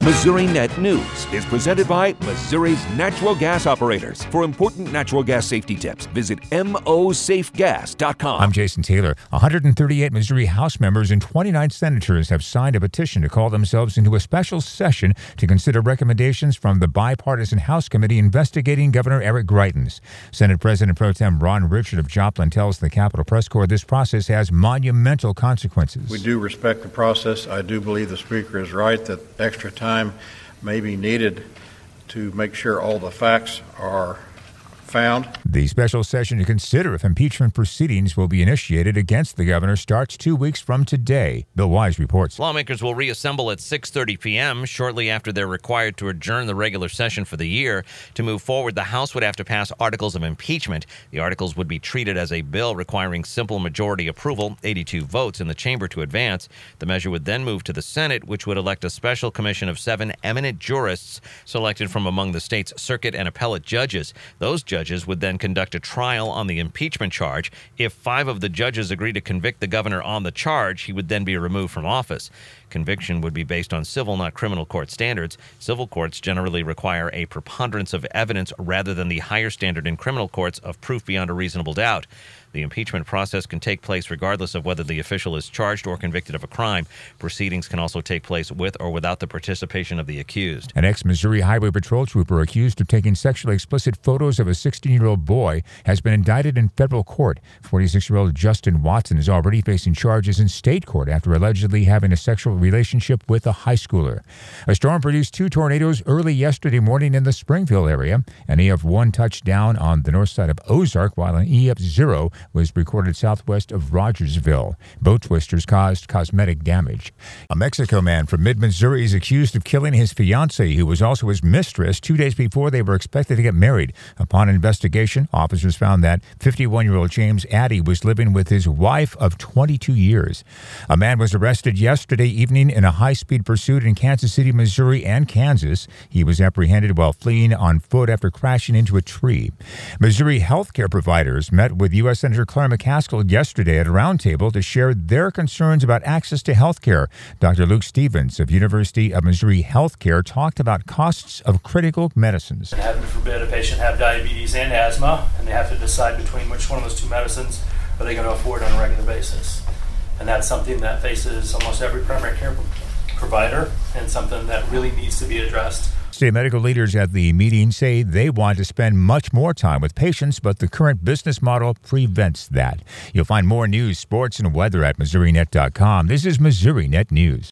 Missouri Net News is presented by Missouri's natural gas operators. For important natural gas safety tips, visit mosafegas.com. I'm Jason Taylor. 138 Missouri House members and 29 senators have signed a petition to call themselves into a special session to consider recommendations from the bipartisan House committee investigating Governor Eric Greitens. Senate President Pro Tem Ron Richard of Joplin tells the Capitol Press Corps this process has monumental consequences. We do respect the process. I do believe the Speaker is right that extra time may be needed to make sure all the facts are found. The special session to consider if impeachment proceedings will be initiated against the governor starts 2 weeks from today. Bill Wise reports. Lawmakers will reassemble at 6:30 p.m. shortly after they're required to adjourn the regular session for the year. To move forward, the House would have to pass articles of impeachment. The articles would be treated as a bill requiring simple majority approval, 82 votes in the chamber to advance. The measure would then move to the Senate, which would elect a special commission of 7 eminent jurists selected from among the state's circuit and appellate judges. Those judges would then conduct a trial on the impeachment charge. If 5 of the judges agree to convict the governor on the charge, he would then be removed from office. Conviction would be based on civil, not criminal court standards. Civil courts generally require a preponderance of evidence rather than the higher standard in criminal courts of proof beyond a reasonable doubt. The impeachment process can take place regardless of whether the official is charged or convicted of a crime. Proceedings can also take place with or without the participation of the accused. An ex-Missouri Highway Patrol trooper accused of taking sexually explicit photos of a 16-year-old boy has been indicted in federal court. 46-year-old Justin Watson is already facing charges in state court after allegedly having a sexual relationship with a high schooler. A storm produced 2 tornadoes early yesterday morning in the Springfield area. An EF1 touched down on the north side of Ozark, while an EF0 was recorded southwest of Rogersville. Boat twisters caused cosmetic damage. A Mexico man from mid-Missouri is accused of killing his fiancée, who was also his mistress, 2 days before they were expected to get married. Upon investigation, officers found that 51-year-old James Addy was living with his wife of 22 years. A man was arrested yesterday evening in a high-speed pursuit in Kansas City, Missouri and Kansas. He was apprehended while fleeing on foot after crashing into a tree. Missouri healthcare providers met with U.S. Senator Claire McCaskill yesterday at a roundtable to share their concerns about access to health care. Dr. Luke Stevens of University of Missouri Healthcare talked about costs of critical medicines. Heaven forbid a patient have diabetes and asthma, and they have to decide between which one of those 2 medicines are they going to afford on a regular basis. And that's something that faces almost every primary care provider and something that really needs to be addressed. State medical leaders at the meeting say they want to spend much more time with patients, but the current business model prevents that. You'll find more news, sports, and weather at MissouriNet.com. This is Missouri Net News.